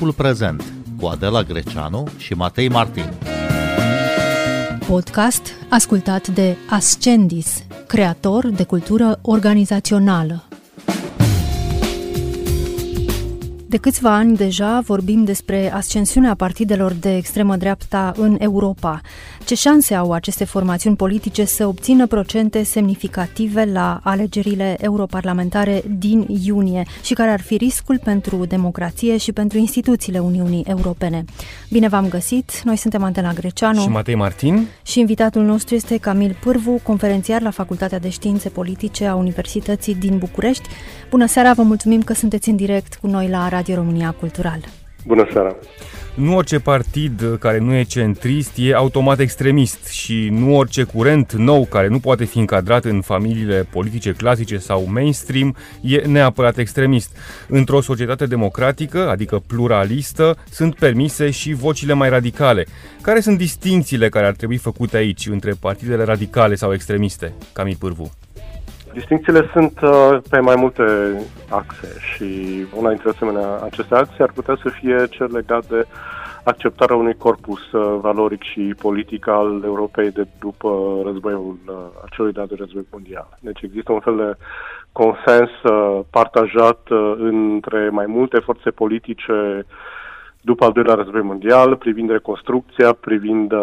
Timpul prezent cu Adela Greceanu și Matei Martin. Podcast ascultat de Ascendis, creator de cultură organizațională. De câțiva ani deja vorbim despre ascensiunea partidelor de extremă dreapta în Europa. Ce șanse au aceste formațiuni politice să obțină procente semnificative la alegerile europarlamentare din iunie și care ar fi riscul pentru democrație și pentru instituțiile Uniunii Europene? Bine v-am găsit! Noi suntem Adela Greceanu și Matei Martin și invitatul nostru este Camil Pârvu, conferențiar la Facultatea de Științe Politice a Universității din București. Bună seara, vă mulțumim că sunteți în direct cu noi la Radio România Cultural. Bună seara! Nu orice partid care nu e centrist e automat extremist și nu orice curent nou care nu poate fi încadrat în familiile politice clasice sau mainstream e neapărat extremist. Într-o societate democratică, adică pluralistă, sunt permise și vocile mai radicale. Care sunt distincțiile care ar trebui făcute aici între partidele radicale sau extremiste? Camil Pârvu. Distincțiile sunt pe mai multe axe și una dintre aceste axe ar putea să fie cel legat de acceptarea unui corpus valoric și politic al Europei de după războiul, acelui de război mondial. Deci există un fel de consens partajat între mai multe forțe politice după al doilea război mondial, privind reconstrucția, privind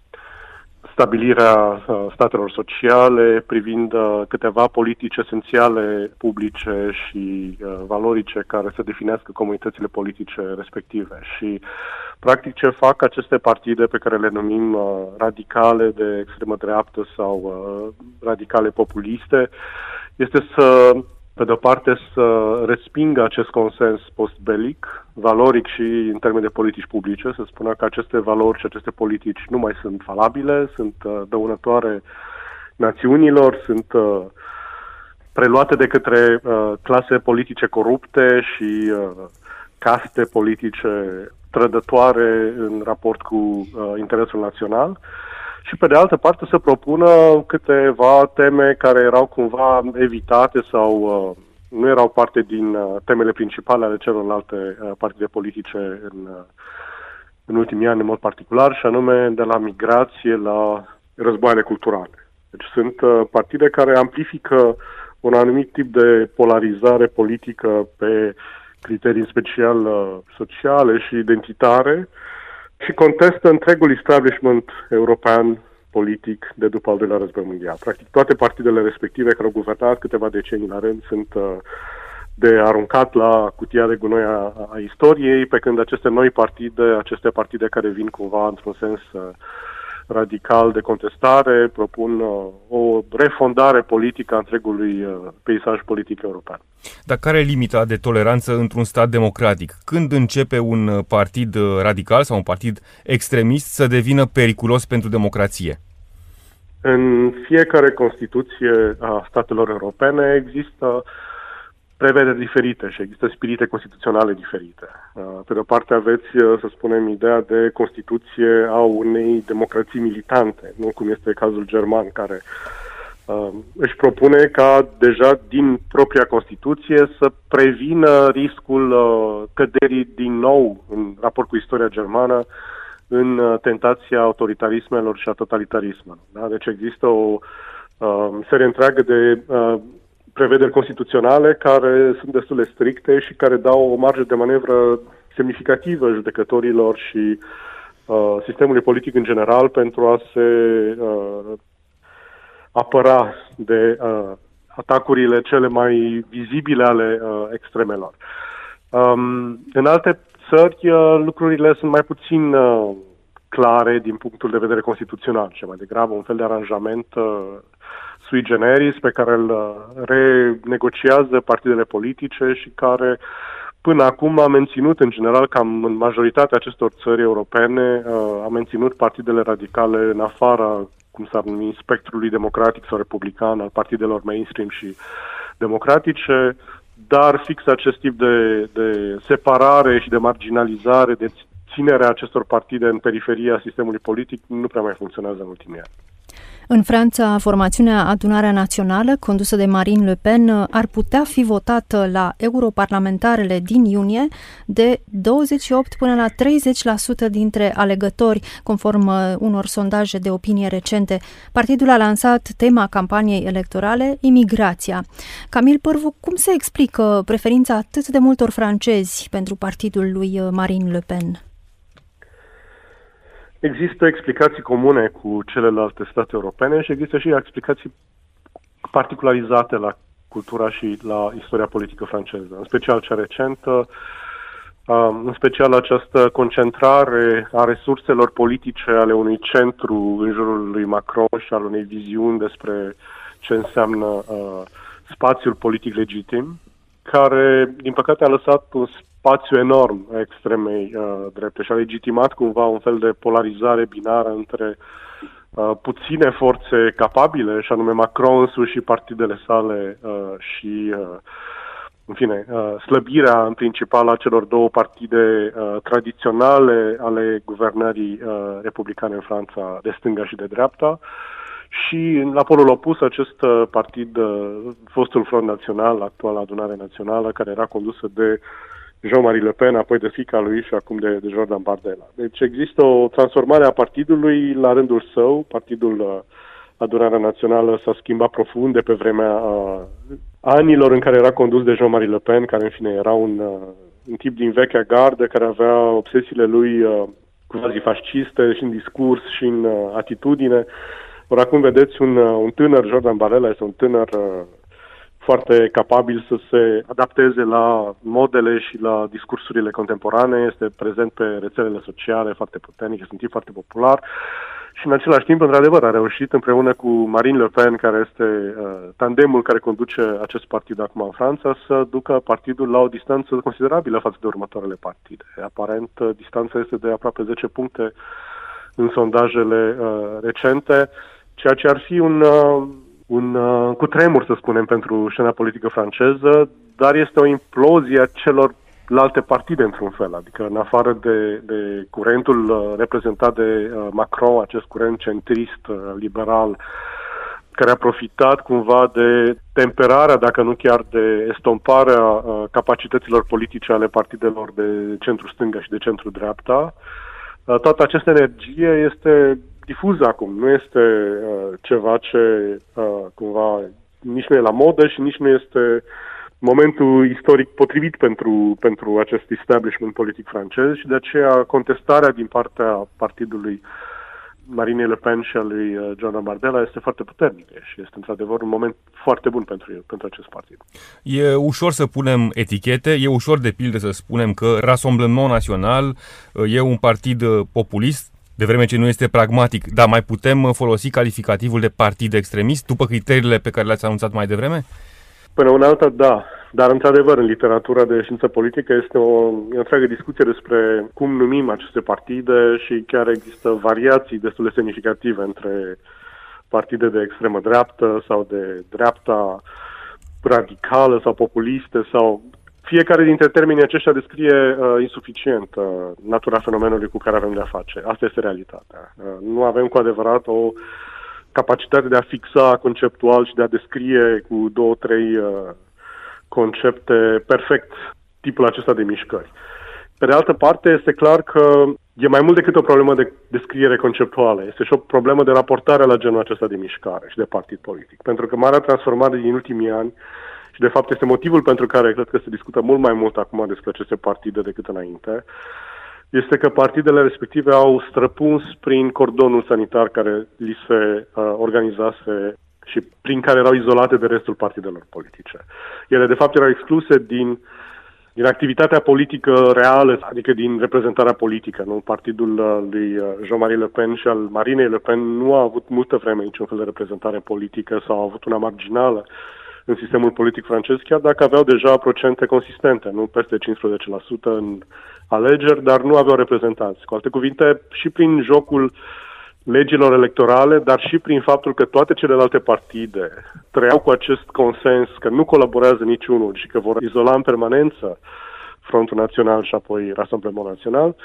stabilirea statelor sociale, privind câteva politici esențiale publice și valorice care să definească comunitățile politice respective. Și, practic, ce fac aceste partide pe care le numim radicale de extremă dreaptă sau radicale populiste este să, pe de-o parte, să respingă acest consens post-belic, valoric și în termeni de politici publice, să spună că aceste valori și aceste politici nu mai sunt valabile, sunt dăunătoare națiunilor, sunt preluate de către clase politice corupte și caste politice trădătoare în raport cu interesul național. Și pe de altă parte să propună câteva teme care erau cumva evitate sau nu erau parte din temele principale ale celorlalte partide politice în ultimii ani în mod particular, și anume de la migrație la războaiele culturale. Deci sunt partide care amplifică un anumit tip de polarizare politică pe criterii special sociale și identitare și contestă întregul establishment european politic de după al doilea război mondial. Practic toate partidele respective care au guvernat câteva decenii la rând sunt de aruncat la cutia de gunoi a istoriei, pe când aceste noi partide, aceste partide care vin cumva într-un sens radical de contestare, propun o refondare politică a întregului peisaj politic european. Dar care e limita de toleranță într-un stat democratic? Când începe un partid radical sau un partid extremist să devină periculos pentru democrație? În fiecare Constituție a statelor europene există prevederi diferite și există spirite constituționale diferite. Pe de o parte aveți, să spunem, ideea de Constituție a unei democrații militante, nu cum este cazul german, care își propune ca deja din propria Constituție să prevină riscul căderii din nou în raport cu istoria germană în tentația autoritarismelor și a totalitarismelor. Da? Deci există o serie întreagă de prevederi constituționale care sunt destul de stricte și care dau o marjă de manevră semnificativă judecătorilor și sistemului politic în general pentru a se apăra de atacurile cele mai vizibile ale extremelor. În alte țări lucrurile sunt mai puțin clare din punctul de vedere constituțional, și mai degrabă un fel de aranjament sui generis pe care îl renegociază partidele politice și care până acum a menținut, în general, cam în majoritatea acestor țări europene, a menținut partidele radicale în afara, cum s-ar numi, spectrului democratic sau republican al partidelor mainstream și democratice, dar fix acest tip de separare și de marginalizare, de ținerea acestor partide în periferia sistemului politic nu prea mai funcționează în ultimii ani. În Franța, formațiunea Adunarea Națională, condusă de Marine Le Pen, ar putea fi votată la europarlamentarele din iunie de 28 până la 30% dintre alegători, conform unor sondaje de opinie recente. Partidul a lansat tema campaniei electorale, imigrația. Camil Pârvu, cum se explică preferința atât de multor francezi pentru partidul lui Marine Le Pen? Există explicații comune cu celelalte state europene și există și explicații particularizate la cultura și la istoria politică franceză, în special cea recentă, în special această concentrare a resurselor politice ale unui centru în jurul lui Macron și al unei viziuni despre ce înseamnă spațiul politic legitim, care, din păcate, a lăsat un spațiu enorm extremei drepte și a legitimat cumva un fel de polarizare binară între puține forțe capabile, și anume Macron însuși și partidele sale și, în fine, slăbirea în principal a celor două partide tradiționale ale guvernării republicane în Franța, de stânga și de dreapta. Și la polul opus, acest partid, fostul Front Național, actuala Adunare Națională, care era condusă de Jean-Marie Le Pen, apoi de fiica lui și acum de Jordan Bardella. Deci există o transformare a partidului la rândul său. Partidul Adunarea Națională s-a schimbat profund de pe vremea anilor în care era condus de Jean-Marie Le Pen, care în fine era un tip din vechea gardă, care avea obsesiile lui quasi-fasciste și în discurs și în atitudine. Ori acum vedeți un tânăr, Jordan Bardella, este un tânăr foarte capabil să se adapteze la modele și la discursurile contemporane, este prezent pe rețelele sociale foarte puternic, este un tip foarte popular și în același timp, într-adevăr, a reușit împreună cu Marine Le Pen, care este tandemul care conduce acest partid acum în Franța, să ducă partidul la o distanță considerabilă față de următoarele partide. Aparent, distanța este de aproape 10 puncte în sondajele recente, ceea ce ar fi un cutremur, să spunem, pentru scena politică franceză, dar este o implozie a celorlalte partide, într-un fel. Adică, în afară de curentul reprezentat de Macron, acest curent centrist, liberal, care a profitat cumva de temperarea, dacă nu chiar de estomparea capacităților politice ale partidelor de centru-stânga și de centru-dreapta, toată această energie este difuză acum, nu este ceva ce cumva nici nu e la modă și nici nu este momentul istoric potrivit pentru acest establishment politic francez și de aceea contestarea din partea partidului Marine Le Pen și a lui Jordan Bardella este foarte puternică și este într-adevăr un moment foarte bun pentru acest partid. E ușor să punem etichete, e ușor de pildă să spunem că Rassemblement Național e un partid populist, de vreme ce nu este pragmatic, dar mai putem folosi calificativul de partid extremist după criteriile pe care le-ați anunțat mai devreme? Până una alta, da. Dar, într-adevăr, în literatura de știință politică este o întreagă discuție despre cum numim aceste partide și chiar există variații destul de semnificative între partide de extremă dreaptă sau de dreapta radicală sau populistă sau... Fiecare dintre termenii aceștia descrie insuficient natura fenomenului cu care avem de-a face. Asta este realitatea. Nu avem cu adevărat o capacitate de a fixa conceptual și de a descrie cu 2-3 concepte perfect tipul acesta de mișcări. Pe de altă parte, este clar că e mai mult decât o problemă de descriere conceptuală. Este și o problemă de raportare la genul acesta de mișcare și de partid politic. Pentru că marea transformare din ultimii ani, și de fapt este motivul pentru care cred că se discută mult mai mult acum despre aceste partide decât înainte, este că partidele respective au străpuns prin cordonul sanitar care li se organizase și prin care erau izolate de restul partidelor politice. Ele, de fapt, erau excluse din activitatea politică reală, adică din reprezentarea politică. Nu? Partidul lui Jean-Marie Le Pen și al Marinei Le Pen nu a avut multă vreme niciun fel de reprezentare politică sau a avut una marginală în sistemul politic francez, chiar dacă aveau deja procente consistente, nu peste 15% în alegeri, dar nu aveau reprezentanți. Cu alte cuvinte, și prin jocul legilor electorale, dar și prin faptul că toate celelalte partide trăiau cu acest consens că nu colaborează niciunul și că vor izola în permanență Frontul Național și apoi Rassemblement Național,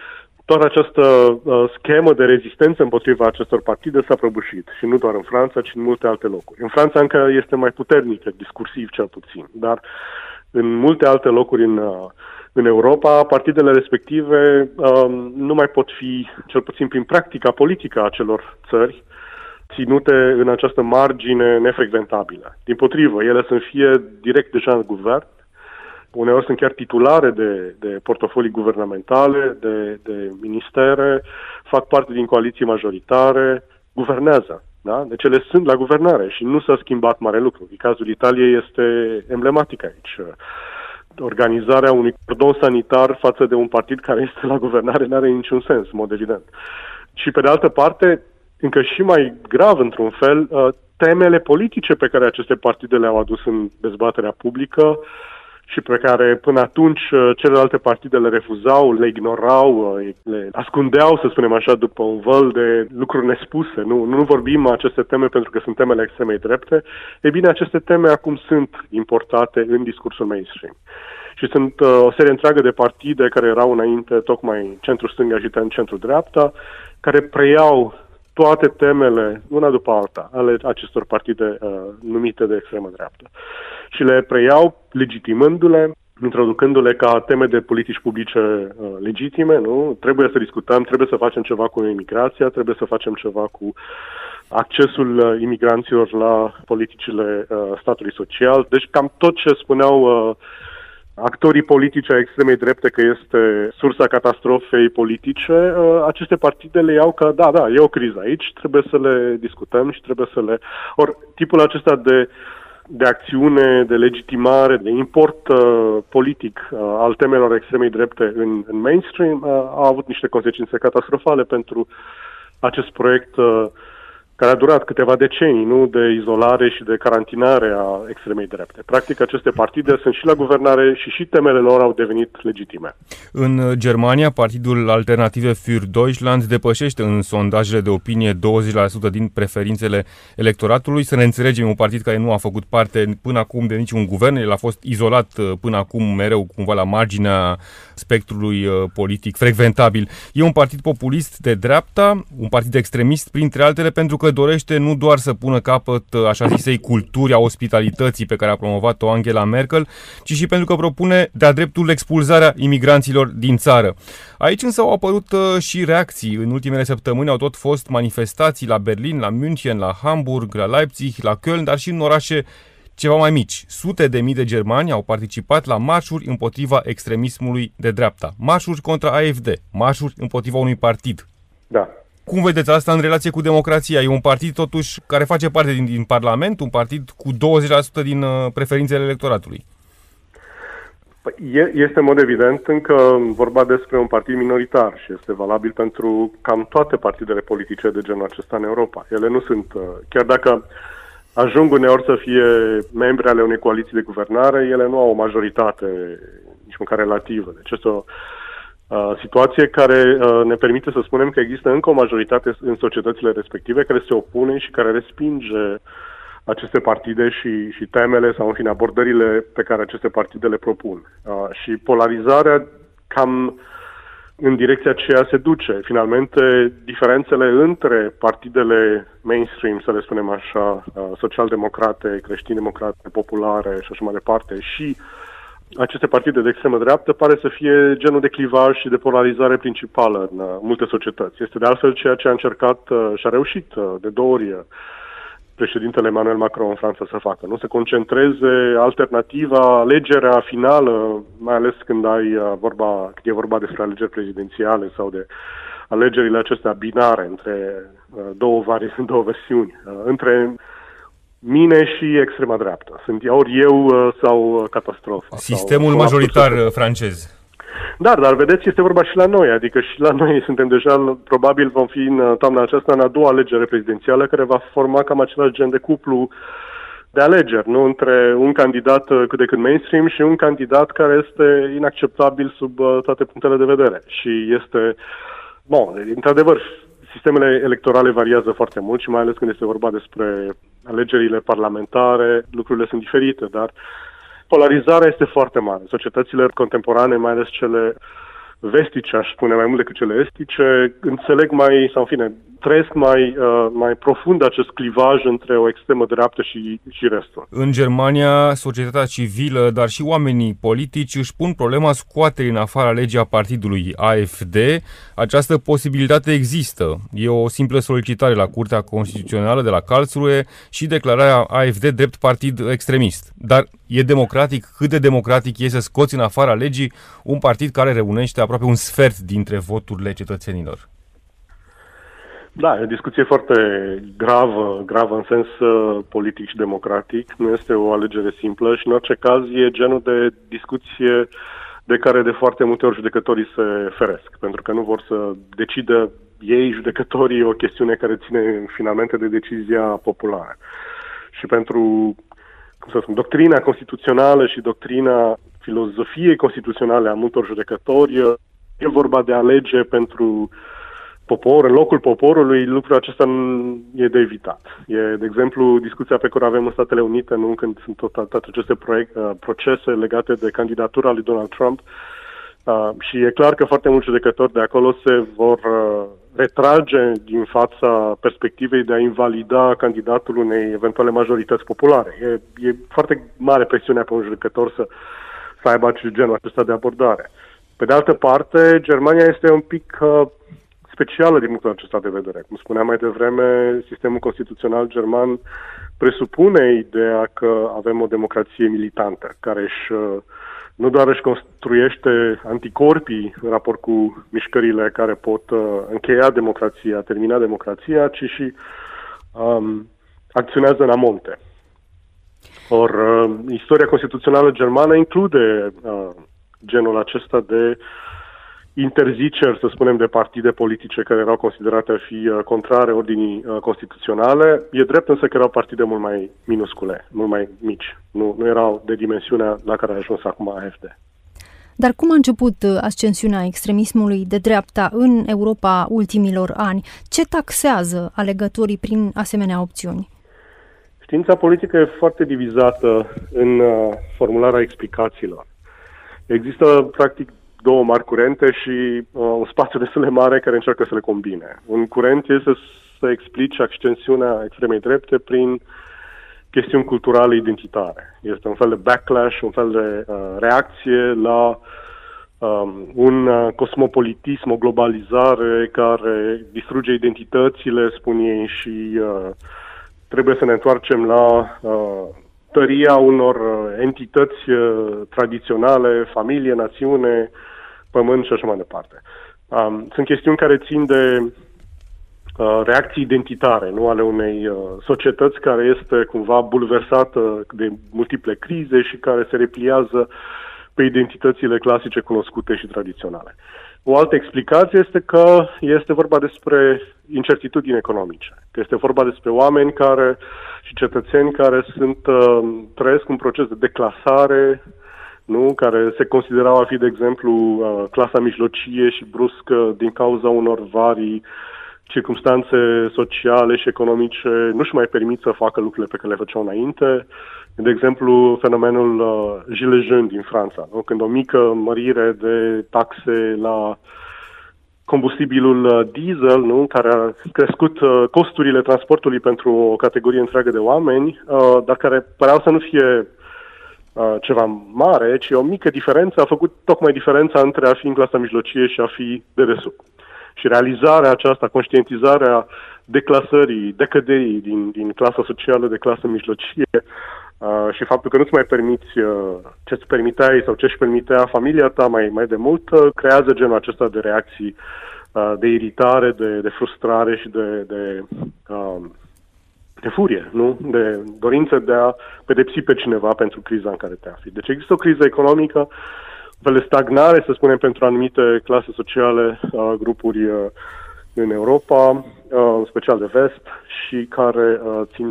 Toată această schemă de rezistență împotriva acestor partide s-a prăbușit și nu doar în Franța, ci în multe alte locuri. În Franța încă este mai puternică, discursiv cel puțin, dar în multe alte locuri în Europa, partidele respective nu mai pot fi, cel puțin prin practica politică a acelor țări, ținute în această margine nefrecventabilă. Dimpotrivă, ele sunt fie direct deja în guvern, uneori sunt chiar titulare de portofolii guvernamentale, de ministere, fac parte din coaliții majoritare, guvernează. Da? Deci ele sunt la guvernare și nu s-a schimbat mare lucru. Cazul Italiei este emblematic aici. Organizarea unui cordon sanitar față de un partid care este la guvernare nu are niciun sens, în mod evident. Și pe de altă parte, încă și mai grav într-un fel, temele politice pe care aceste partide le-au adus în dezbaterea publică și pe care până atunci celelalte partide le refuzau, le ignorau, le ascundeau, să spunem așa, după un văl de lucruri nespuse. Nu vorbim aceste teme pentru că sunt temele extremei drepte. Ei bine, aceste teme acum sunt importate în discursul mainstream. Și sunt o serie întreagă de partide care erau înainte tocmai centru-stânga și centru-dreapta, care preiau toate temele, una după alta, ale acestor partide numite de extremă dreaptă. Și le preiau legitimându-le, introducându-le ca teme de politici publice legitime, nu? Trebuie să discutăm, trebuie să facem ceva cu imigrația, trebuie să facem ceva cu accesul imigranților la politicile statului social. Deci cam tot ce spuneau actorii politici ai extremei drepte că este sursa catastrofei politice, aceste partide le iau că da, e o criză aici, trebuie să le discutăm și trebuie să le... Ori tipul acesta de acțiune, de legitimare, de import politic al temelor extremei drepte în mainstream a avut niște consecințe catastrofale pentru acest proiect care a durat câteva decenii, nu, de izolare și de carantinare a extremei drepte. Practic, aceste partide sunt și la guvernare și temele lor au devenit legitime. În Germania, partidul Alternative für Deutschland depășește în sondajele de opinie 20% din preferințele electoratului. Să ne înțelegem, un partid care nu a făcut parte până acum de niciun guvern, el a fost izolat până acum mereu cumva la marginea spectrului politic frecventabil. E un partid populist de dreapta, un partid extremist, printre altele, pentru că dorește nu doar să pună capăt, așa zisei, culturi a ospitalității pe care a promovat-o Angela Merkel, ci și pentru că propune de-a dreptul expulzarea imigranților din țară. Aici însă au apărut și reacții. În ultimele săptămâni au tot fost manifestații la Berlin, la München, la Hamburg, la Leipzig, la Köln, dar și în orașe ceva mai mici. Sute de mii de germani au participat la marșuri împotriva extremismului de dreapta. Marșuri contra AfD, marșuri împotriva unui partid. Da. Cum vedeți asta în relație cu democrația? E un partid totuși care face parte din Parlament, un partid cu 20% din preferințele electoratului. Este în mod evident încă vorba despre un partid minoritar și este valabil pentru cam toate partidele politice de genul acesta în Europa. Ele nu sunt, chiar dacă ajung uneori să fie membri ale unei coaliții de guvernare, ele nu au o majoritate nici măcar relativă. Deci este o situație care ne permite să spunem că există încă o majoritate în societățile respective care se opune și care respinge aceste partide și temele sau, în fine, abordările pe care aceste partide le propun. Și polarizarea cam în direcția aceea se duce. Finalmente, diferențele între partidele mainstream, să le spunem așa, social-democrate, creștin-democrate, populare și așa mai departe, și aceste partide de extremă dreaptă pare să fie genul de clivaj și de polarizare principală în multe societăți. Este de altfel ceea ce a încercat și a reușit de 2 ori președintele Emmanuel Macron în Franța să facă. Nu se concentreze alternativa, alegerea finală, mai ales când e vorba despre alegeri prezidențiale sau de alegerile acestea binare între două versiuni, între mine și extrema dreaptă. Sunt ori eu sau catastrofa. Sistemul sau majoritar francez. Dar vedeți, este vorba și la noi, adică și la noi suntem deja, probabil vom fi în toamna aceasta în a doua alegere prezidențială care va forma cam același gen de cuplu de alegeri, nu? Între un candidat cât de cât mainstream și un candidat care este inacceptabil sub toate punctele de vedere. Și este, într-adevăr, sistemele electorale variază foarte mult și mai ales când este vorba despre alegerile parlamentare, lucrurile sunt diferite, dar polarizarea este foarte mare. Societățile contemporane, mai ales cele vestice, aș spune, mai mult decât cele estice, înțeleg trăiesc mai profund acest clivaj între o extremă dreaptă și restul. În Germania, societatea civilă, dar și oamenii politici își pun problema scoaterii în afara legii a partidului AfD. Această posibilitate există. E o simplă solicitare la Curtea Constituțională de la Karlsruhe și declararea AfD drept partid extremist. Dar e democratic? Cât de democratic e să scoți în afara legii un partid care reunește aproape un sfert dintre voturile cetățenilor? Da, e o discuție foarte gravă în sens politic și democratic. Nu este o alegere simplă și, în orice caz, e genul de discuție de care de foarte multe ori judecătorii se feresc, pentru că nu vor să decidă ei, judecătorii, o chestiune care ține finalmente de decizia populară. Și pentru, doctrina constituțională și doctrina filozofiei constituționale a multor judecători, e vorba de a alege pentru popor, în locul poporului, lucrul acesta e de evitat. E, de exemplu, discuția pe care o avem în Statele Unite, nu când sunt toate aceste procese legate de candidatura lui Donald Trump. Și e clar că foarte mulți judecători de acolo se vor retrage din fața perspectivei de a invalida candidatul unei eventuale majorități populare. E foarte mare presiunea pe un judecător să aibă genul acesta de abordare. Pe de altă parte, Germania este un pic specială din punctul acesta de vedere. Cum spuneam mai devreme, sistemul constituțional german presupune ideea că avem o democrație militantă, care nu doar își construiește anticorpii în raport cu mișcările care pot încheia democrația, termina democrația, ci și acționează în amonte. Istoria constituțională germană include genul acesta de interziceri, să spunem, de partide politice care erau considerate a fi contrare ordinii constituționale. E drept însă că erau partide mult mai minuscule, mult mai mici. Nu erau de dimensiunea la care a ajuns acum AfD. Dar cum a început ascensiunea extremismului de dreapta în Europa ultimilor ani? Ce taxează alegătorii prin asemenea opțiuni? Știința politică e foarte divizată în formularea explicațiilor. Există, practic, două mari curente și un spațiu destul de mare care încearcă să le combine. Un curent este să explice ascensiunea extremei drepte prin chestiuni culturale identitare. Este un fel de backlash, un fel de reacție la un cosmopolitism, o globalizare care distruge identitățile, spun ei, și trebuie să ne întoarcem la tăria unor entități tradiționale, familie, națiune, pământ și așa mai departe. Sunt chestiuni care țin de reacții identitare, nu ale unei societăți care este cumva bulversată de multiple crize și care se repliază pe identitățile clasice cunoscute și tradiționale. O altă explicație este că este vorba despre incertitudini economice, că este vorba despre oameni și cetățeni care trăiesc un proces de declasare, nu? Care se considerau a fi, de exemplu, clasa mijlocie și brusc, din cauza unor vari circumstanțe sociale și economice, nu-și mai permit să facă lucrurile pe care le făceau înainte. De exemplu, fenomenul Gilets jaunes din Franța, nu? Când o mică mărire de taxe la combustibilul diesel, nu? Care a crescut costurile transportului pentru o categorie întreagă de oameni, dar care păreau să nu fie ceva mare, ci o mică diferență, a făcut tocmai diferența între a fi în clasa mijlocie și a fi de desubt. Și realizarea aceasta, conștientizarea declasării, decăderii din clasa socială de clasă mijlocie și faptul că nu-ți mai permiți ce-ți permiteai sau ce-și permitea familia ta mai de mult, creează genul acesta de reacții de iritare, de frustrare și de furie, nu? De dorință de a pedepsi pe cineva pentru criza în care te afli. Deci există o criză economică, un fel de stagnare, să spunem, pentru anumite clase sociale, grupuri în Europa, în special de vest, și care țin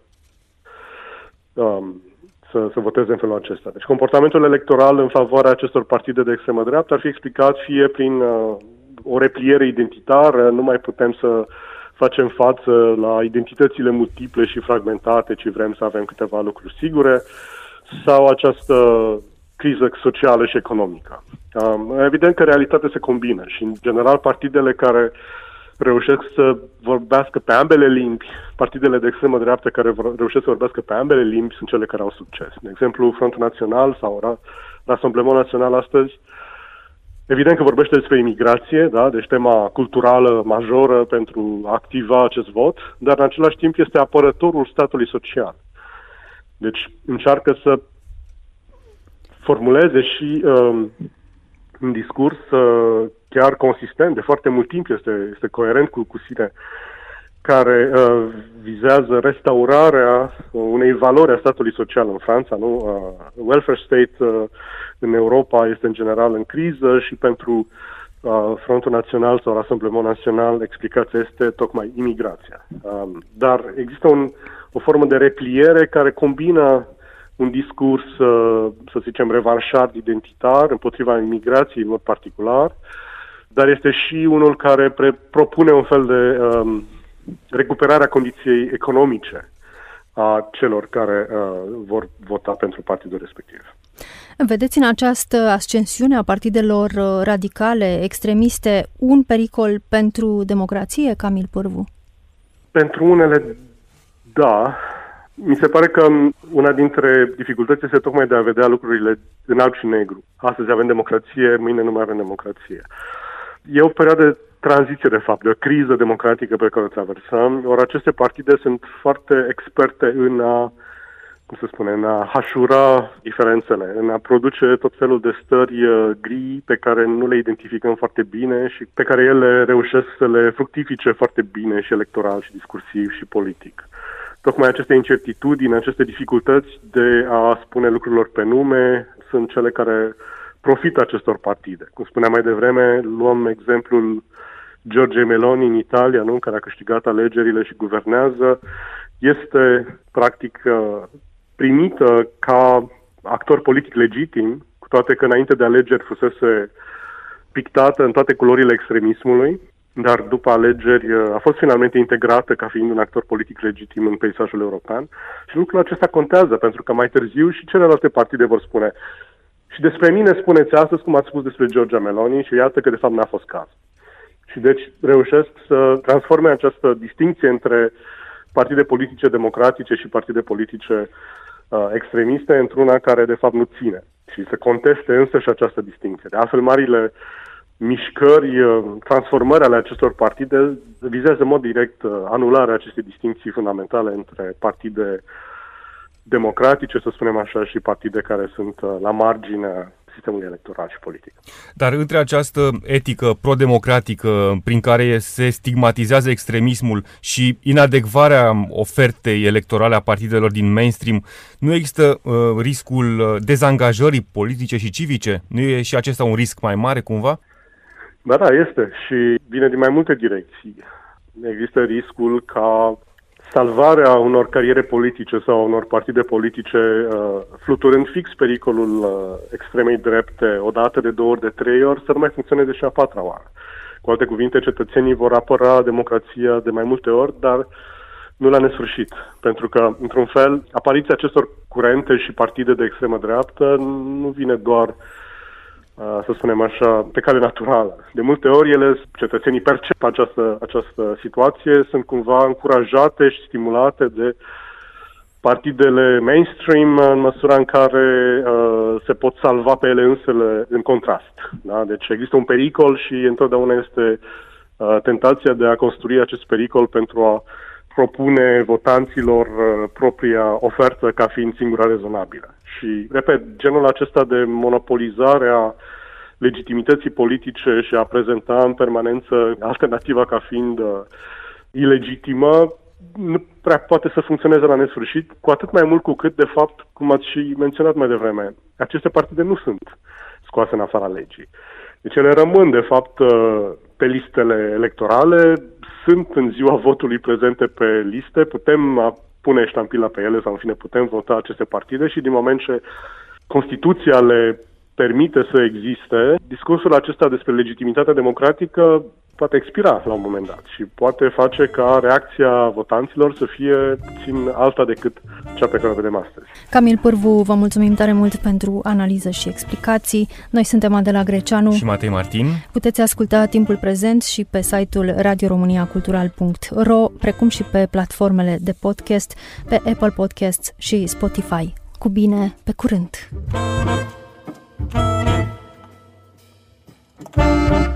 să voteze în felul acesta. Deci comportamentul electoral în favoarea acestor partide de extremă dreaptă ar fi explicat fie prin o repliere identitară, nu mai putem să facem față la identitățile multiple și fragmentate, ci vrem să avem câteva lucruri sigure, sau această criză socială și economică. Evident că realitatea se combină și, în general, partidele care reușesc să vorbească pe ambele limbi, partidele de extremă dreaptă care reușesc să vorbească pe ambele limbi sunt cele care au succes. De exemplu, Frontul Național sau Rassemblement Național astăzi, evident că vorbește despre imigrație, da? Deci tema culturală majoră pentru a activa acest vot, dar în același timp este apărătorul statului social. Deci încearcă să formuleze și un discurs chiar consistent, de foarte mult timp este coerent cu sine, care vizează restaurarea unei valori a statului social în Franța, nu? Welfare state în Europa este în general în criză și pentru Frontul Național sau Rassemblement Național explicația este tocmai imigrația. Dar există o formă de repliere care combină un discurs, să zicem, revanșard, identitar, împotriva imigrației în mod particular, dar este și unul care propune un fel de recuperarea condiției economice a celor care vor vota pentru partidul respectiv. Vedeți în această ascensiune a partidelor radicale, extremiste, un pericol pentru democrație, Camil Pârvu? Pentru unele, da. Mi se pare că una dintre dificultăți este tocmai de a vedea lucrurile în alb și negru. Astăzi avem democrație, mâine nu mai avem democrație. E o perioadă de tranziție, de fapt, de o criză democratică pe care o traversăm, ori aceste partide sunt foarte experte în a hașura diferențele, în a produce tot felul de stări gri pe care nu le identificăm foarte bine și pe care ele reușesc să le fructifice foarte bine și electoral și discursiv și politic. Tocmai aceste incertitudini, aceste dificultăți de a spune lucrurilor pe nume sunt cele care profită acestor partide. Cum spuneam mai devreme, luăm exemplul Giorgia Meloni în Italia, nu? Care a câștigat alegerile și guvernează, este practic primită ca actor politic legitim, cu toate că înainte de alegeri fusese pictată în toate culorile extremismului, dar după alegeri a fost finalmente integrată ca fiind un actor politic legitim în peisajul european. Și lucrul acesta contează, pentru că mai târziu și celelalte partide vor spune și despre mine spuneți astăzi cum ați spus despre Giorgia Meloni și iată că de fapt n-a fost caz. Și deci reușesc să transforme această distinție între partide politice democratice și partide politice extremiste într-una care de fapt nu ține și să conteste însă și această distinție. De altfel, marile mișcări, transformări ale acestor partide vizează în mod direct anularea acestei distinții fundamentale între partide democratice, să spunem așa, și partide care sunt la marginea sistemului electoral și politic. Dar între această etică pro-democratică prin care se stigmatizează extremismul și inadecvarea ofertei electorale a partidelor din mainstream, nu există riscul dezangajării politice și civice? Nu e și acesta un risc mai mare cumva? Da, este și vine din mai multe direcții. Există riscul ca salvarea unor cariere politice sau unor partide politice, fluturând fix pericolul extremei drepte, o dată, de 2 ori, de 3 ori, să nu mai funcționeze și a 4-a oară. Cu alte cuvinte, cetățenii vor apăra democrația de mai multe ori, dar nu la nesfârșit. Pentru că, într-un fel, apariția acestor curente și partide de extremă dreaptă nu vine doar, să spunem așa, pe cale naturală. De multe ori cetățenii percep această situație, sunt cumva încurajate și stimulate de partidele mainstream în măsura în care se pot salva pe ele însele în contrast. Da? Deci există un pericol și întotdeauna este tentația de a construi acest pericol pentru a propune votanților propria ofertă ca fiind singura rezonabilă. Și, repet, genul acesta de monopolizare a legitimității politice și a prezenta în permanență alternativa ca fiind ilegitimă nu prea poate să funcționeze la nesfârșit, cu atât mai mult cu cât, de fapt, cum ați și menționat mai devreme, aceste partide nu sunt scoase în afara legii. Deci ele rămân, de fapt, pe listele electorale, sunt în ziua votului prezente pe liste, putem pune ștampila pe ele sau, în fine, putem vota aceste partide și din moment ce Constituția le permite să existe, discursul acesta despre legitimitatea democratică poate expira la un moment dat și poate face ca reacția votanților să fie puțin alta decât cea pe care o vedem astăzi. Camil Pârvu, vă mulțumim tare mult pentru analiză și explicații. Noi suntem Adela Greceanu și Matei Martin. Puteți asculta Timpul Prezent și pe site-ul radioromaniacultural.ro, precum și pe platformele de podcast, pe Apple Podcasts și Spotify. Cu bine, pe curând!